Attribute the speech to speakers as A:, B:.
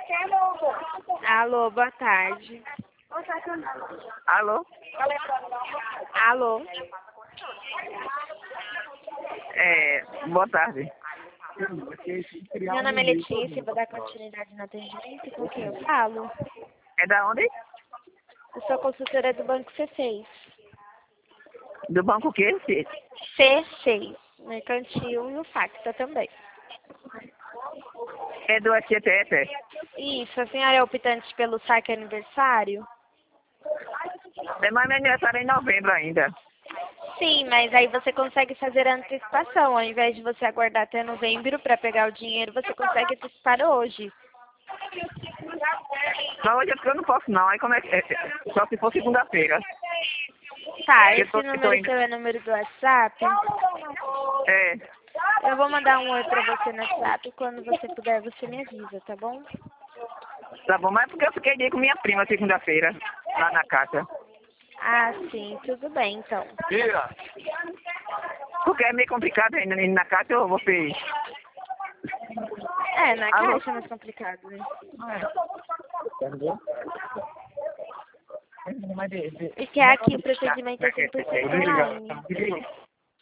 A: Alô, boa tarde.
B: Alô?
A: Alô?
B: Boa tarde.
A: Meu nome é Letícia, vou dar continuidade no atendimento. Com quem eu falo?
B: É da onde?
A: Eu sou consultora do Banco C6.
B: Do banco o quê?
A: C6, mercantil e o Facta também.
B: É do FGTS?
A: Isso, a senhora é optante pelo saque aniversário?
B: Mas meu aniversário é em novembro ainda.
A: Sim, mas aí você consegue fazer a antecipação. Ao invés de você aguardar até novembro para pegar o dinheiro, você consegue antecipar hoje.
B: Mas hoje é porque eu não posso não. Aí como é que só se for segunda-feira.
A: Tá,
B: Eu
A: esse
B: tô
A: número
B: indo.
A: seu é número do WhatsApp?
B: É.
A: Eu vou mandar um oi pra você no WhatsApp. Quando você puder, você me avisa, tá bom?
B: Tá bom, mas é porque eu fiquei de ir com minha prima segunda-feira, lá na caixa.
A: Ah, sim, tudo bem, então.
B: Porque é meio complicado ainda ir na caixa ou vocês.
A: É, na
B: Alô?
A: caixa é mais complicado, né? E que aqui o procedimento é 100% online.